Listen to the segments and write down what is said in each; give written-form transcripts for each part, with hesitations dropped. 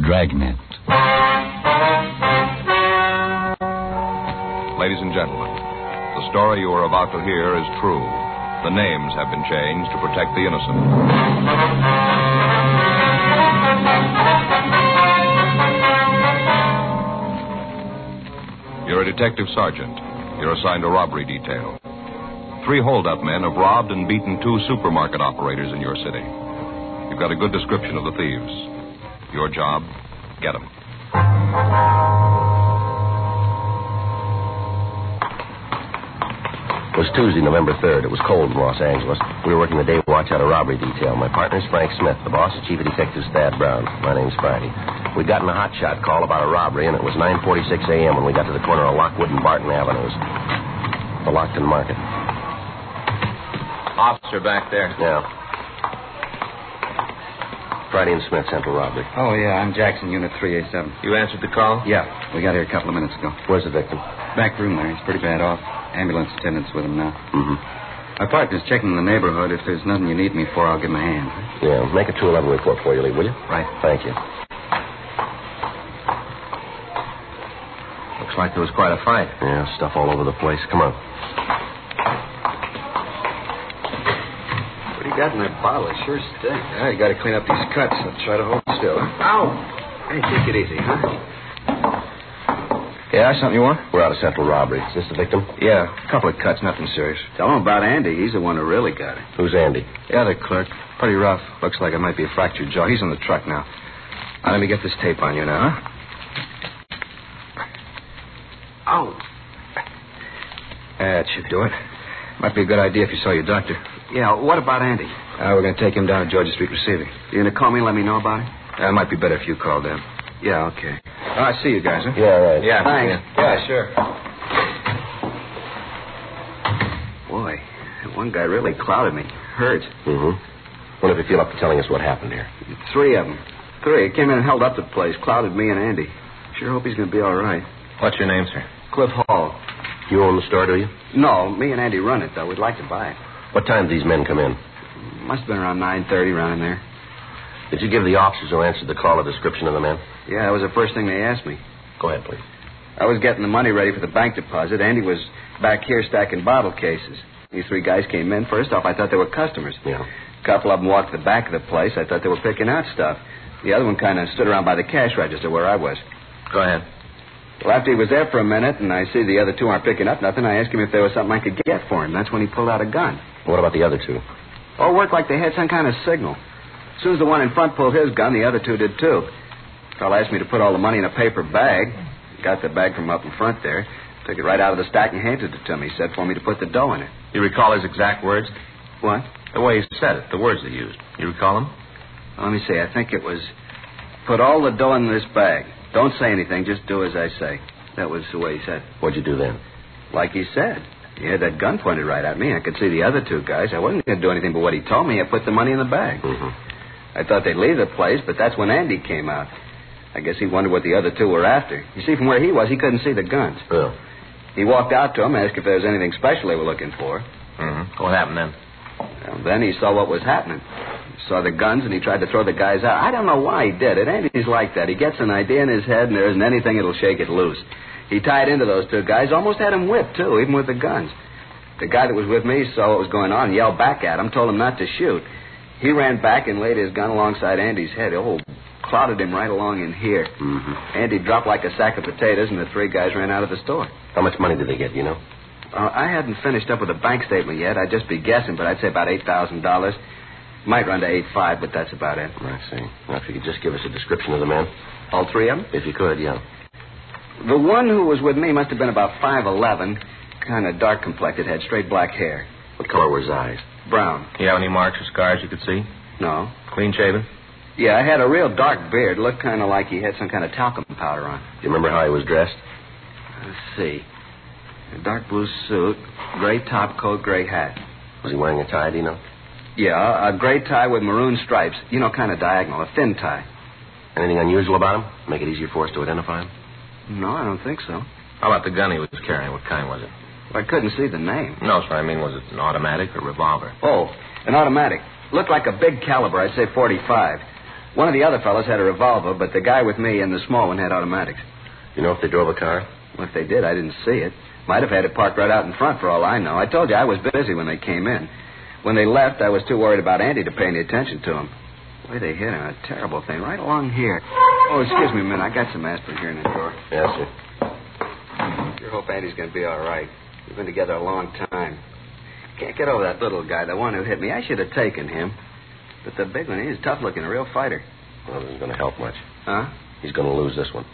Dragnet. Ladies and gentlemen, the story you are about to hear is true. The names have been changed to protect the innocent. You're a detective sergeant. You're assigned a robbery detail. 3 hold-up men have robbed and beaten 2 supermarket operators in your city. You've got a good description of the thieves. Your job, get them. It was Tuesday, November 3rd. It was cold in Los Angeles. We were working the day watch out a robbery detail. My partner's Frank Smith. The boss is Chief of Detectives Thad Brown. My name's Friday. We'd gotten a hotshot call about a robbery, and it was 9:46 a.m. when we got to the corner of Lockwood and Barton Avenues. The Lockton Market. Officer back there. Yeah. Friday and Smith, Central Robbery. Oh, yeah, I'm Jackson, Unit 387. You answered the call? Yeah, we got here a couple of minutes ago. Where's the victim? Back room there. He's pretty bad off. Ambulance attendant's with him now. Mm-hmm. My partner's checking the neighborhood. If there's nothing you need me for, I'll give him a hand. Yeah, make a 211 report before you leave, will you? Right. Thank you. Looks like there was quite a fight. Yeah, stuff all over the place. Come on. What do you got in that bottle? It sure stinks. Yeah, you got to clean up these cuts. I'll try to hold still. Ow! Hey, take it easy, huh? Yeah, something you want? We're out of Central Robbery. Is this the victim? Yeah, a couple of cuts, nothing serious. Tell him about Andy. He's the one who really got it. Who's Andy? The other clerk. Pretty rough. Looks like it might be a fractured jaw. He's in the truck now. Now, let me get this tape on you now, huh? Ow! That should do it. Might be a good idea if you saw your doctor. Yeah, what about Andy? We're going to take him down to Georgia Street Receiving. You going to call me and let me know about it? It might be better if you called in. Yeah, okay. All right, see you guys, huh? Yeah, right. Yeah, thanks. Yeah, sure. Boy, that one guy really clouded me. Hurt. Mm-hmm. Well, if you feel up to telling us what happened here. 3 of them. 3. Came in and held up the place. Clouded me and Andy. Sure hope he's going to be all right. What's your name, sir? Cliff Hall. You own the store, do you? No, me and Andy run it, though. We'd like to buy it. What time did these men come in? Must have been around 9:30, around in there. Did you give the officers who answered the call a description of the men? Yeah, that was the first thing they asked me. Go ahead, please. I was getting the money ready for the bank deposit. Andy was back here stacking bottle cases. These 3 guys came in. First off, I thought they were customers. Yeah. A couple of them walked to the back of the place. I thought they were picking out stuff. The other one kind of stood around by the cash register where I was. Go ahead. Well, after he was there for a minute and I see the other 2 aren't picking up nothing, I asked him if there was something I could get for him. That's when he pulled out a gun. What about the other 2? Oh, it worked like they had some kind of signal. As soon as the one in front pulled his gun, the other 2 did too. The fellow asked me to put all the money in a paper bag. Got the bag from up in front there. Took it right out of the stack and handed it to me. Said for me to put the dough in it. You recall his exact words? What? The way he said it, the words he used. You recall them? Let me see. I think it was, put all the dough in this bag. Don't say anything. Just do as I say. That was the way he said. What'd you do then? Like he said. He had that gun pointed right at me. I could see the other 2 guys. I wasn't going to do anything but what he told me. I put the money in the bag. Mm-hmm. I thought they'd leave the place, but that's when Andy came out. I guess he wondered what the other 2 were after. You see, from where he was, he couldn't see the guns. Oh. He walked out to them, asked if there was anything special they were looking for. Mm-hmm. What happened then? Well, then he saw what was happening. He saw the guns, and he tried to throw the guys out. I don't know why he did it. Andy's like that. He gets an idea in his head, and there isn't anything that'll shake it loose. He tied into those 2 guys, almost had them whipped, too, even with the guns. The guy that was with me saw what was going on and yelled back at him, told him not to shoot. He ran back and laid his gun alongside Andy's head. Oh, clouded him right along in here. Mm-hmm. Andy dropped like a sack of potatoes, and the 3 guys ran out of the store. How much money did they get, you know? I hadn't finished up with a bank statement yet. I'd just be guessing, but I'd say about $8,000. Might run to 8.5, but that's about it. I see. Now, if you could just give us a description of the men. All 3 of them? If you could, yeah. The one who was with me must have been about 5'11", kind of dark-complected, had straight black hair. What color were his eyes? Brown. You have any marks or scars you could see? No. Clean shaven? Yeah, I had a real dark beard. Looked kind of like he had some kind of talcum powder on. Do you remember how he was dressed? Let's see. A dark blue suit, gray top coat, gray hat. Was he wearing a tie, do you know? Yeah, a gray tie with maroon stripes. You know, kind of diagonal, a thin tie. Anything unusual about him? Make it easier for us to identify him? No, I don't think so. How about the gun he was carrying? What kind was it? Well, I couldn't see the name. No, sir. I mean, was it an automatic or revolver? Oh, an automatic. Looked like a big caliber. I'd say .45. One of the other fellas had a revolver, but the guy with me and the small one had automatics. You know if they drove a car? Well, if they did, I didn't see it. Might have had it parked right out in front for all I know. I told you I was busy when they came in. When they left, I was too worried about Andy to pay any attention to him. The way they hit him, a terrible thing, right along here. Oh, excuse me a minute. I got some aspirin here in the drawer. Yes, sir. Sure hope Andy's going to be all right. We've been together a long time. Can't get over that little guy, the one who hit me. I should have taken him. But the big one, he's tough looking, a real fighter. Well, this isn't going to help much. Huh? He's going to lose this one.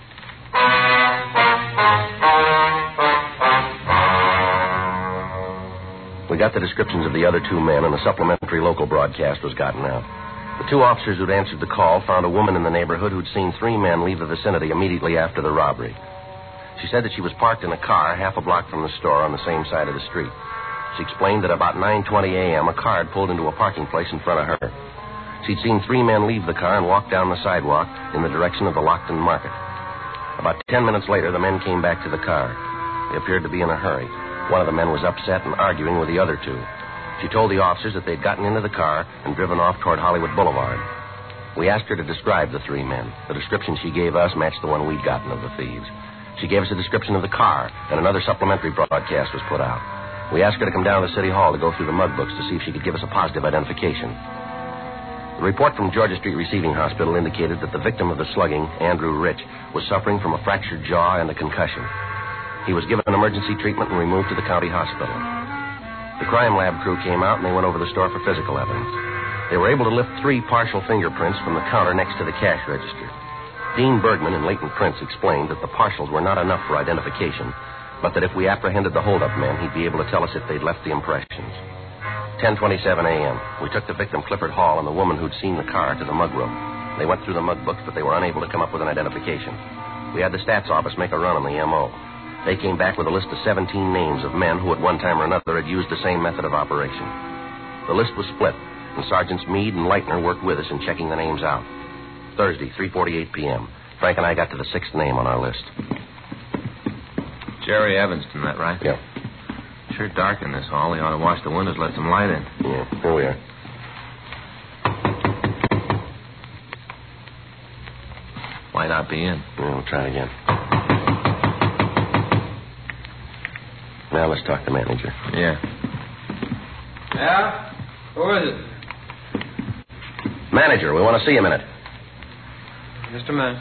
We got the descriptions of the other two men, and a supplementary local broadcast was gotten out. The two officers who'd answered the call found a woman in the neighborhood who'd seen three men leave the vicinity immediately after the robbery. She said that she was parked in a car half a block from the store on the same side of the street. She explained that about 9:20 a.m., a car had pulled into a parking place in front of her. She'd seen three men leave the car and walk down the sidewalk in the direction of the Lockton Market. About 10 minutes later, the men came back to the car. They appeared to be in a hurry. One of the men was upset and arguing with the other two. She told the officers that they'd gotten into the car and driven off toward Hollywood Boulevard. We asked her to describe the three men. The description she gave us matched the one we'd gotten of the thieves. She gave us a description of the car, and another supplementary broadcast was put out. We asked her to come down to City Hall to go through the mug books to see if she could give us a positive identification. The report from Georgia Street Receiving Hospital indicated that the victim of the slugging, Andrew Rich, was suffering from a fractured jaw and a concussion. He was given emergency treatment and removed to the county hospital. The crime lab crew came out and they went over the store for physical evidence. They were able to lift 3 partial fingerprints from the counter next to the cash register. Dean Bergman and Leighton Prince explained that the partials were not enough for identification, but that if we apprehended the holdup men, he'd be able to tell us if they'd left the impressions. 10:27 a.m. We took the victim, Clifford Hall, and the woman who'd seen the car to the mug room. They went through the mug books, but they were unable to come up with an identification. We had the stats office make a run on the M.O. They came back with a list of 17 names of men who at one time or another had used the same method of operation. The list was split, and Sergeants Meade and Leitner worked with us in checking the names out. Thursday, 3:48 p.m. Frank and I got to the 6th name on our list. Jerry Evanston, that right? Yeah. Sure dark in this hall. He ought to wash the windows, let some light in. Yeah, here we are. Might not be in. Yeah, we'll try it again. Now let's talk to the manager. Yeah. Yeah? Who is it? Manager, we want to see you a minute. Just a minute.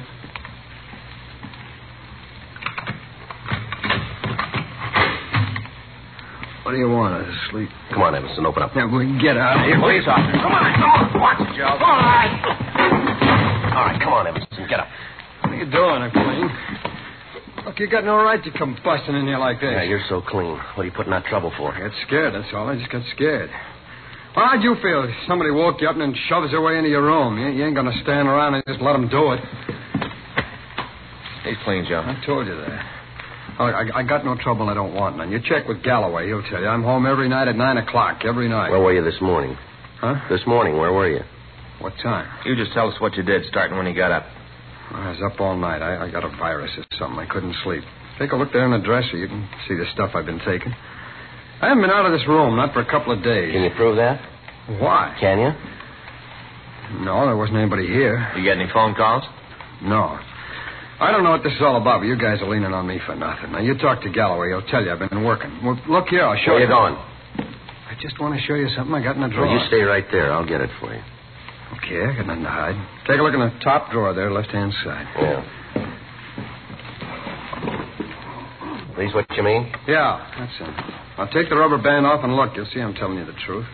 What do you want? I was asleep. Come on, Evanston, open up. Yeah, we can get out of here. Police officer, come on. Watch it, Joe. All right. All right, come on, Evanston, get up. What are you doing, clean? Look, you got no right to come busting in here like this. Yeah, you're so clean. What are you putting out trouble for? I got scared, that's all. I just got scared. Well, how'd you feel if somebody woke you up and then shoves their way into your room? You ain't going to stand around and just let them do it. He's clean, Joe. I told you that. Oh, I got no trouble. I don't want none. You check with Galloway. He'll tell you. I'm home every night at 9 o'clock, every night. Where were you this morning? Huh? This morning, where were you? What time? You just tell us what you did, starting when you got up. I was up all night. I got a virus or something. I couldn't sleep. Take a look there in the dresser. You can see the stuff I've been taking. I haven't been out of this room, not for a couple of days. Can you prove that? Why? Can you? No, there wasn't anybody here. You get any phone calls? No. I don't know what this is all about, but you guys are leaning on me for nothing. Now, you talk to Galloway. He'll tell you I've been working. Well, look here. I'll show Where you. you going? I just want to show you something I got in the drawer. Well, you stay right there. I'll get it for you. Okay, I got nothing to hide. Take a look in the top drawer there, left-hand side. Yeah. These what you mean? Yeah, that's it. I'll take the rubber band off and look. You'll see I'm telling you the truth.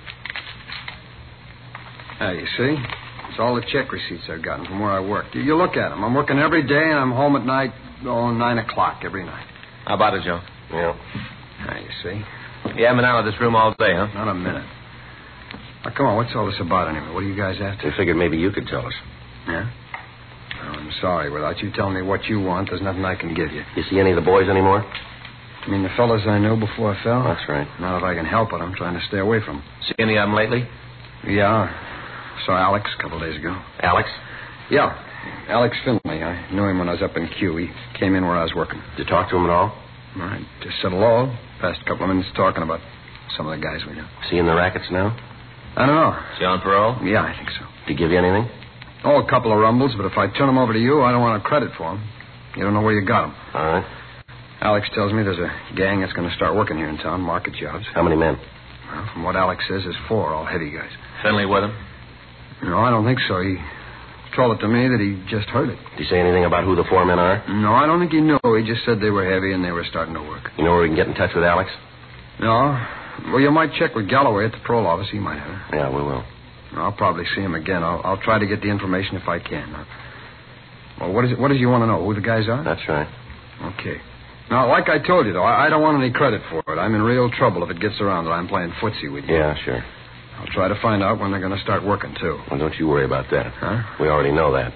There, you see? It's all the check receipts I've gotten from where I work. You look at them. I'm working every day, and I'm home at night, 9 o'clock every night. How about it, Joe? Yeah. There, you see? You haven't been out of this room all day, huh? Not a minute. Now, come on, what's all this about anyway? What are you guys after? We figured maybe you could tell us. Yeah? Oh, I'm sorry. Without you telling me what you want, there's nothing I can give you. You see any of the boys anymore? You mean the fellas I knew before I fell? That's right. Not if I can help it. I'm trying to stay away from them. See any of them lately? Yeah. Saw Alex a couple of days ago. Alex? Yeah. Alex Finley. I knew him when I was up in Q. He came in where I was working. Did you talk to him at all? I just said hello. Passed a couple of minutes talking about some of the guys we know. See in the rackets now? I don't know. Is he on parole? Yeah, I think so. Did he give you anything? Oh, a couple of rumbles, but if I turn them over to you, I don't want credit for them. You don't know where you got them. All right. Alex tells me there's a gang that's going to start working here in town, market jobs. How many men? Well, from what Alex says, there's 4, all heavy guys. Finley with him? No, I don't think so. He told it to me that he just heard it. Did he say anything about who the 4 men are? No, I don't think he knew. He just said they were heavy and they were starting to work. You know where we can get in touch with Alex? No. Well, you might check with Galloway at the parole office. He might have it. Yeah, we will. I'll probably see him again. I'll try to get the information if I can. Well, what does you want to know? Who the guys are? That's right. Okay. Now, like I told you, though, I don't want any credit for it. I'm in real trouble if it gets around that I'm playing footsie with you. Yeah, sure. I'll try to find out when they're going to start working, too. Well, don't you worry about that. Huh? We already know that.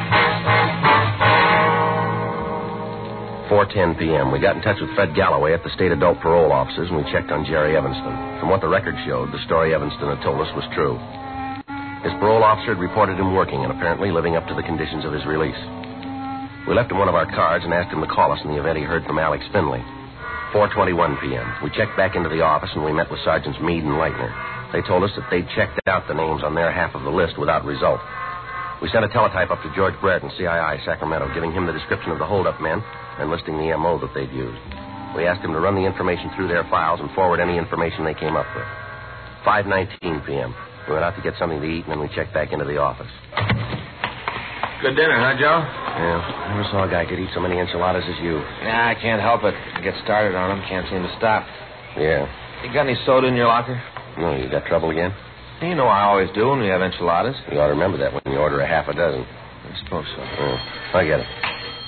4:10 p.m. We got in touch with Fred Galloway at the state adult parole offices, and we checked on Jerry Evanston. From what the record showed, the story Evanston had told us was true. His parole officer had reported him working and apparently living up to the conditions of his release. We left him one of our cards and asked him to call us in the event he heard from Alex Finley. 4:21 p.m. We checked back into the office and we met with Sergeants Meade and Leitner. They told us that they'd checked out the names on their half of the list without result. We sent a teletype up to George Brereton, CII, Sacramento, giving him the description of the holdup men and listing the M.O. that they'd used. We asked him to run the information through their files and forward any information they came up with. 5:19 p.m. We went out to get something to eat, and then we checked back into the office. Good dinner, huh, Joe? Yeah, I never saw a guy could eat so many enchiladas as you. Yeah, I can't help it. I get started on them, can't seem to stop. Yeah. You got any soda in your locker? No, you got trouble again? You know I always do when we have enchiladas. You ought to remember that when you order a half a dozen. I suppose so. Yeah, I get it.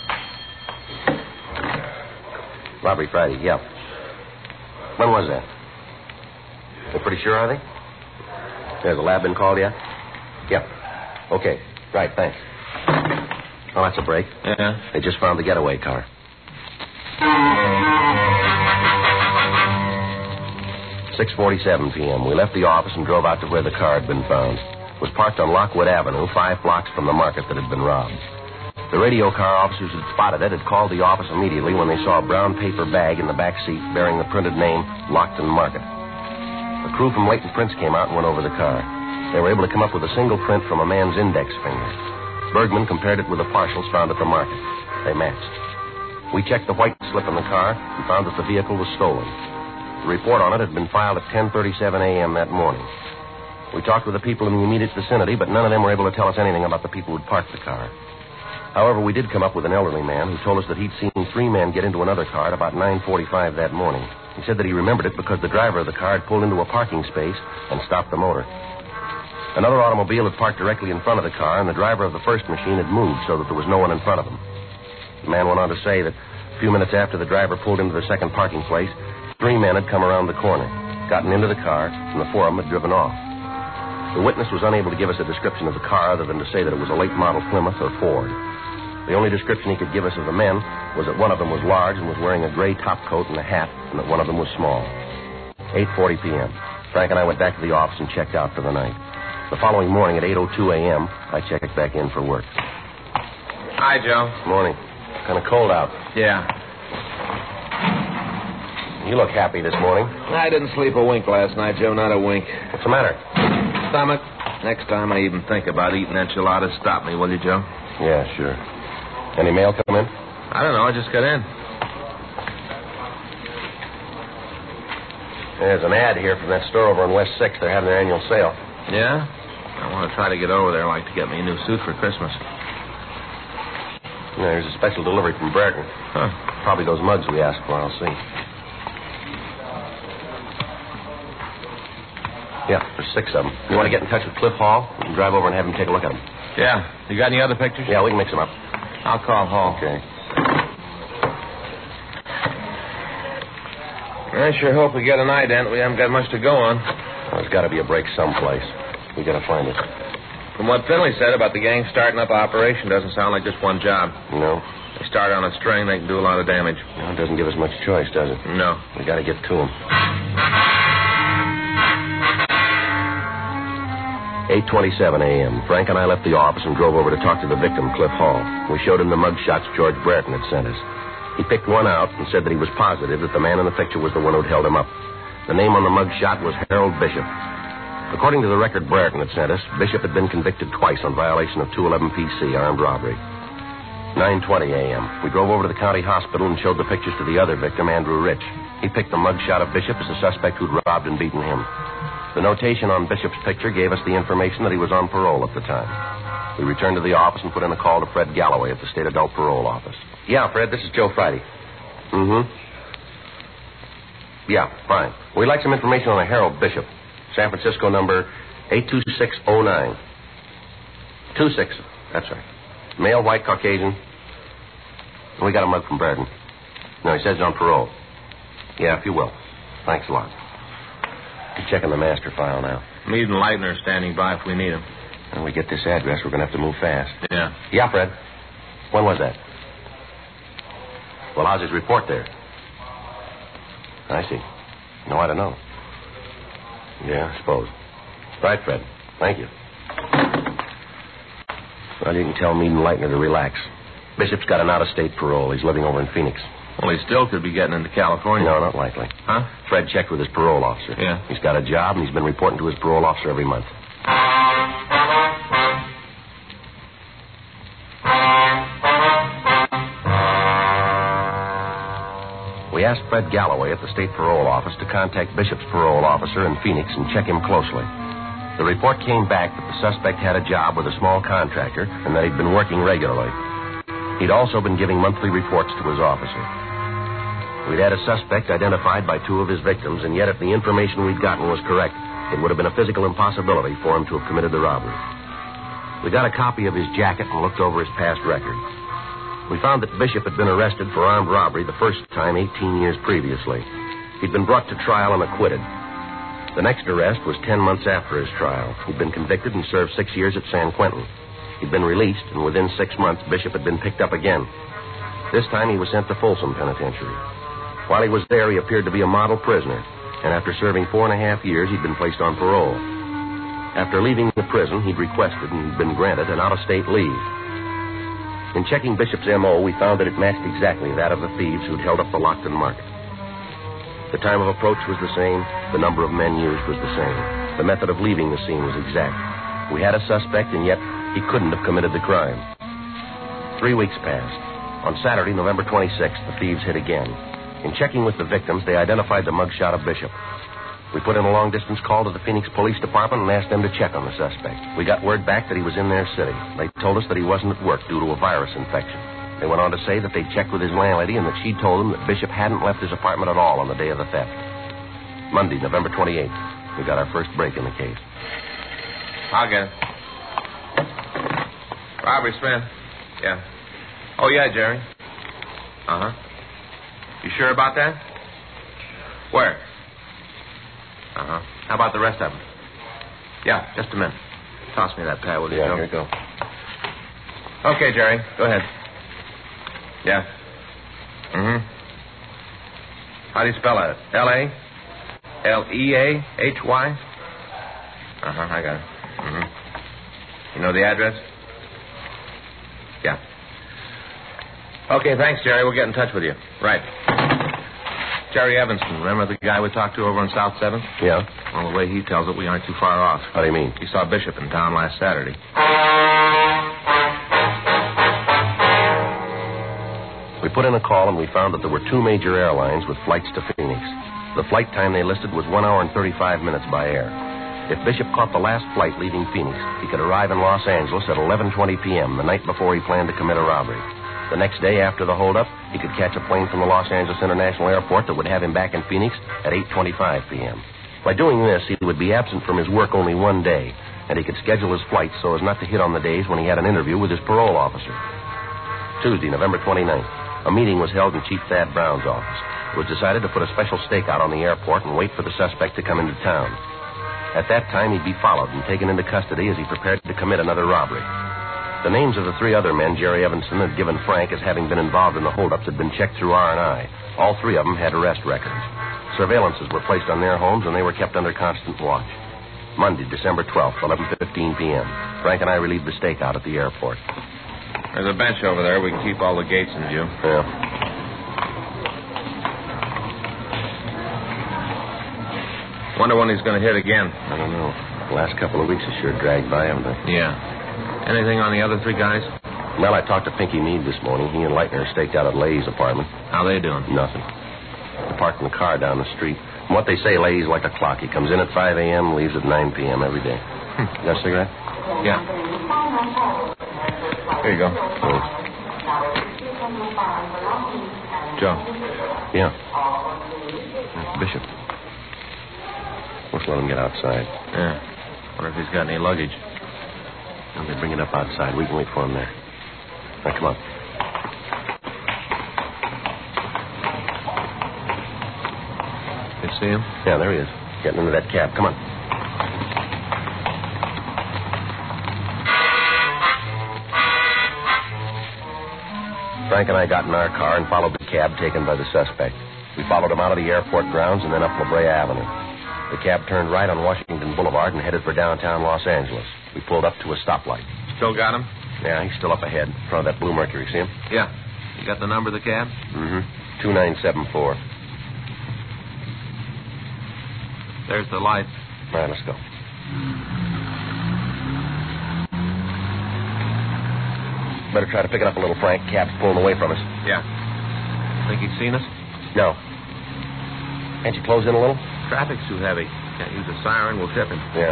Robbery Friday, yeah. When was that? They're pretty sure, are they? Has the lab been called yet? Yeah. Okay. Right, thanks. Oh, that's a break. Yeah? They just found the getaway car. 6:47 p.m. We left the office and drove out to where the car had been found. It was parked on Lockwood Avenue, 5 blocks from the market that had been robbed. The radio car officers who had spotted it had called the office immediately when they saw a brown paper bag in the back seat bearing the printed name Lockton Market. The crew from Leighton Prince came out and went over the car. They were able to come up with a single print from a man's index finger. Bergman compared it with the partials found at the market. They matched. We checked the white slip in the car and found that the vehicle was stolen. The report on it had been filed at 10:37 a.m. that morning. We talked with the people in the immediate vicinity, but none of them were able to tell us anything about the people who'd parked the car. However, we did come up with an elderly man who told us that he'd seen 3 men get into another car at about 9:45 that morning. He said that he remembered it because the driver of the car had pulled into a parking space and stopped the motor. Another automobile had parked directly in front of the car, and the driver of the first machine had moved so that there was no one in front of him. The man went on to say that a few minutes after the driver pulled into the second parking place, 3 men had come around the corner, gotten into the car, and the 4 of them had driven off. The witness was unable to give us a description of the car other than to say that it was a late model Plymouth or Ford. The only description he could give us of the men was that one of them was large and was wearing a gray topcoat and a hat, and that one of them was small. 8:40 p.m. Frank and I went back to the office and checked out for the night. The following morning at 8:02 a.m., I checked back in for work. Hi, Joe. Morning. Kind of cold out. Yeah. You look happy this morning. I didn't sleep a wink last night, Joe, not a wink. What's the matter? Stomach. Next time I even think about eating enchiladas, stop me, will you, Joe? Yeah, sure. Any mail come in? I don't know, I just got in. There's an ad here from that store over on West 6th. They're having their annual sale. Yeah? I want to try to get over there. I'd like to get me a new suit for Christmas. Yeah, there's a special delivery from Brereton. Huh. Probably those mugs we asked for. I'll see. Yeah, there's 6 of them. You want to get in touch with Cliff Hall? We can drive over and have him take a look at them. Yeah. You got any other pictures? Yeah, we can mix them up. I'll call Hall. Okay. I sure hope we get an ident. We haven't got much to go on. Well, there's got to be a break someplace. We got to find it. From what Finley said about the gang starting up an operation, doesn't sound like just one job. No. They start on a string, they can do a lot of damage. No, it doesn't give us much choice, does it? No. We got to get to them. 8:27 a.m. Frank and I left the office and drove over to talk to the victim, Cliff Hall. We showed him the mug shots George Brereton had sent us. He picked one out and said that he was positive that the man in the picture was the one who'd held him up. The name on the mug shot was Harold Bishop. According to the record Brereton had sent us, Bishop had been convicted twice on violation of 211 PC, armed robbery. 9:20 a.m. We drove over to the county hospital and showed the pictures to the other victim, Andrew Rich. He picked the mugshot of Bishop as the suspect who'd robbed and beaten him. The notation on Bishop's picture gave us the information that he was on parole at the time. We returned to the office and put in a call to Fred Galloway at the State Adult Parole Office. Yeah, Fred, this is Joe Friday. Yeah, fine. We'd like some information on a Harold Bishop. San Francisco number 82609. 26, that's right. Male, white, Caucasian. We got a mug from Brereton. No, he says he's on parole. Yeah, if you will. Thanks a lot. We're checking the master file now. Meade and Leitner are standing by if we need them. When we get this address, we're going to have to move fast. Yeah. Yeah, Fred. When was that? Well, how's his report there? I see. No, I don't know. Yeah, I suppose. Right, Fred. Thank you. Well, you can tell Meade and Leitner to relax. Bishop's got an out-of-state parole. He's living over in Phoenix. Well, he still could be getting into California. No, not likely. Huh? Fred checked with his parole officer. Yeah. He's got a job, and he's been reporting to his parole officer every month. We asked Fred Galloway at the state parole office to contact Bishop's parole officer in Phoenix and check him closely. The report came back that the suspect had a job with a small contractor and that he'd been working regularly. He'd also been giving monthly reports to his officer. We'd had a suspect identified by two of his victims, and yet if the information we'd gotten was correct, it would have been a physical impossibility for him to have committed the robbery. We got a copy of his jacket and looked over his past record. We found that Bishop had been arrested for armed robbery the first time 18 years previously. He'd been brought to trial and acquitted. The next arrest was 10 months after his trial. He'd been convicted and served 6 years at San Quentin. He'd been released, and within 6 months, Bishop had been picked up again. This time, he was sent to Folsom Penitentiary. While he was there, he appeared to be a model prisoner, and after serving 4.5 years, he'd been placed on parole. After leaving the prison, he'd requested and been granted an out-of-state leave. In checking Bishop's M.O., we found that it matched exactly that of the thieves who'd held up the Lockton Market. The time of approach was the same. The number of men used was the same. The method of leaving the scene was exact. We had a suspect, and yet he couldn't have committed the crime. 3 weeks passed. On Saturday, November 26th, the thieves hit again. In checking with the victims, they identified the mugshot of Bishop. We put in a long-distance call to the Phoenix Police Department and asked them to check on the suspect. We got word back that he was in their city. They told us that he wasn't at work due to a virus infection. They went on to say that they'd checked with his landlady and that she'd told him that Bishop hadn't left his apartment at all on the day of the theft. Monday, November 28th, we got our first break in the case. I'll get it. Robbery, Smith. Yeah. Oh, yeah, Jerry. Uh-huh. You sure about that? Where? Uh-huh. How about the rest of them? Yeah, just a minute. Toss me that pad, will you, Joe? Here you go. Okay, Jerry. Go ahead. Yeah. Mm-hmm. How do you spell that? L-A? L-E-A-H-Y? Uh-huh, I got it. Mm-hmm. You know the address? Yeah. Okay, thanks, Jerry. We'll get in touch with you. Right. Jerry Evanston, remember the guy we talked to over on South 7th? Yeah? Well, the way he tells it, we aren't too far off. How do you mean? He saw Bishop in town last Saturday. We put in a call and we found that there were 2 major airlines with flights to Phoenix. The flight time they listed was 1 hour and 35 minutes by air. If Bishop caught the last flight leaving Phoenix, he could arrive in Los Angeles at 11:20 p.m., the night before he planned to commit a robbery. The next day after the holdup, he could catch a plane from the Los Angeles International Airport that would have him back in Phoenix at 8:25 p.m. By doing this, he would be absent from his work only 1 day, and he could schedule his flights so as not to hit on the days when he had an interview with his parole officer. Tuesday, November 29th, a meeting was held in Chief Thad Brown's office. It was decided to put a special stakeout on the airport and wait for the suspect to come into town. At that time, he'd be followed and taken into custody as he prepared to commit another robbery. The names of the 3 other men Jerry Evanston had given Frank as having been involved in the holdups had been checked through R&I. All 3 of them had arrest records. Surveillances were placed on their homes, and they were kept under constant watch. Monday, December 12th, 11:15 p.m. Frank and I relieved the stakeout at the airport. There's a bench over there. We can keep all the gates in view. Yeah. Wonder when he's going to hit again. I don't know. The last couple of weeks have sure dragged by, haven't they? Yeah. Anything on the other three guys? Well, I talked to Pinky Meade this morning. He and Leitner are staked out at Lay's apartment. How they doing? Nothing. They're parking the car down the street. From what they say, Lay's like a clock. He comes in at 5 a.m., leaves at 9 p.m. every day. You got a cigarette? Yeah. Here you go. Thanks. Joe. Yeah. Bishop. Let's let him get outside. Yeah. Wonder if he's got any luggage. Now they bring it up outside. We can wait for him there. Now, come on. You see him? Yeah, there he is. Getting into that cab. Come on. Frank and I got in our car and followed the cab taken by the suspect. We followed him out of the airport grounds and then up La Brea Avenue. The cab turned right on Washington Boulevard and headed for downtown Los Angeles. We pulled up to a stoplight. Still got him? Yeah, he's still up ahead, in front of that blue Mercury. See him? Yeah. You got the number of the cab? Mm-hmm. 2974. There's the light. All right, let's go. Better try to pick it up a little, Frank. Cab's pulling away from us. Yeah. Think he's seen us? No. Can't you close in a little? Traffic's too heavy. Can't use a siren. We'll tip him. Yeah.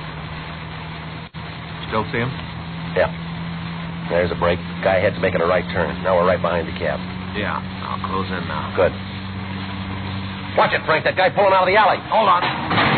Still see him? Yeah. There's a break. Guy ahead's making a right turn. Now we're right behind the cab. Yeah. I'll close in now. Good. Watch it, Frank. That guy pulling out of the alley. Hold on.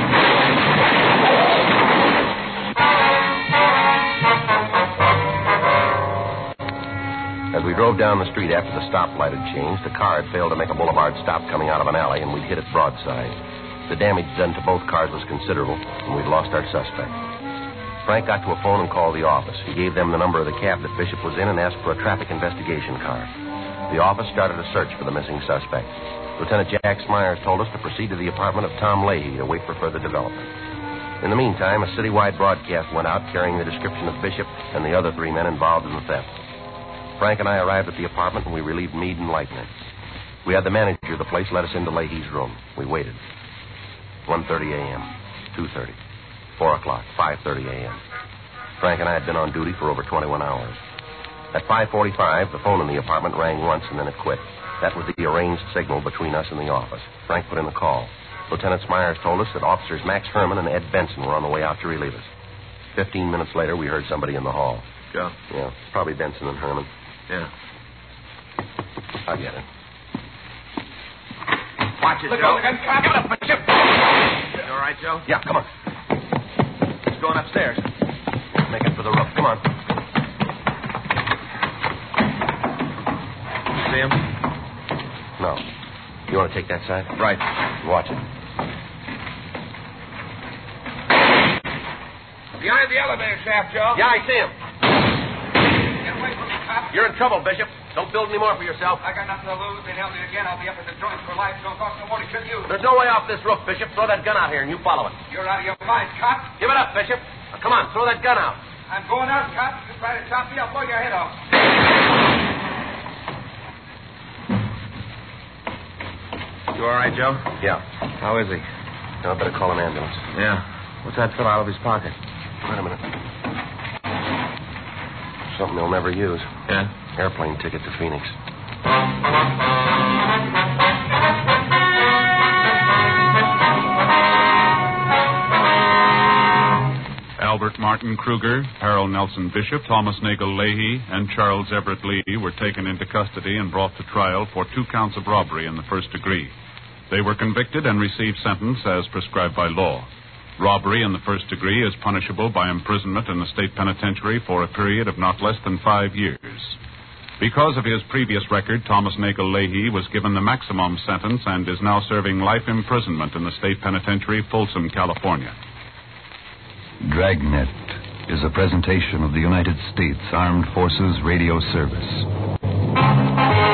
As we drove down the street after the stoplight had changed, the car had failed to make a boulevard stop coming out of an alley, and we'd hit it broadside. The damage done to both cars was considerable, and we'd lost our suspect. Frank got to a phone and called the office. He gave them the number of the cab that Bishop was in and asked for a traffic investigation car. The office started a search for the missing suspect. Lieutenant Jack Smyers told us to proceed to the apartment of Tom Leahy to wait for further development. In the meantime, a citywide broadcast went out carrying the description of Bishop and the other three men involved in the theft. Frank and I arrived at the apartment, and we relieved Meade and Leitner. We had the manager of the place let us into Leahy's room. We waited. 1:30 a.m., 2:30, 4 o'clock, 5:30 a.m. Frank and I had been on duty for over 21 hours. At 5:45, the phone in the apartment rang once, and then it quit. That was the arranged signal between us and the office. Frank put in the call. Lieutenant Smyers told us that officers Max Herman and Ed Benson were on the way out to relieve us. 15 minutes later, we heard somebody in the hall. Joe? Yeah, probably Benson and Herman. Yeah. I'll get it. Watch it, Look Joe. out, look out. Get up, Bishop. You all right, Joe? Yeah, come on. He's going upstairs. Make it for the roof. Come on. See him? No. You want to take that side? Right. Watch it. Behind the elevator shaft, Joe. Yeah, I see him. Get away from me, cop. You're in trouble, Bishop. Don't build any more for yourself. I got nothing to lose. They nail me again. I'll be up at the joint for life. Don't cost no more to kill you. There's no way off this roof, Bishop. Throw that gun out here and you follow it. You're out of your mind, cop. Give it up, Bishop. Now, come on, throw that gun out. I'm going out, cop. You try to stop me, I'll blow your head off. You all right, Joe? Yeah. How is he? Now, I better call an ambulance. Yeah. What's that fill out of his pocket? Wait a minute. Something they'll never use. Yeah? Airplane ticket to Phoenix. Albert Martin Kruger, Harold Nelson Bishop, Thomas Nagel Leahy, and Charles Everett Lee were taken into custody and brought to trial for 2 counts of robbery in the first degree. They were convicted and received sentence as prescribed by law. Robbery in the first degree is punishable by imprisonment in the state penitentiary for a period of not less than 5 years. Because of his previous record, Thomas Nagel Leahy was given the maximum sentence and is now serving life imprisonment in the state penitentiary, Folsom, California. Dragnet is a presentation of the United States Armed Forces Radio Service.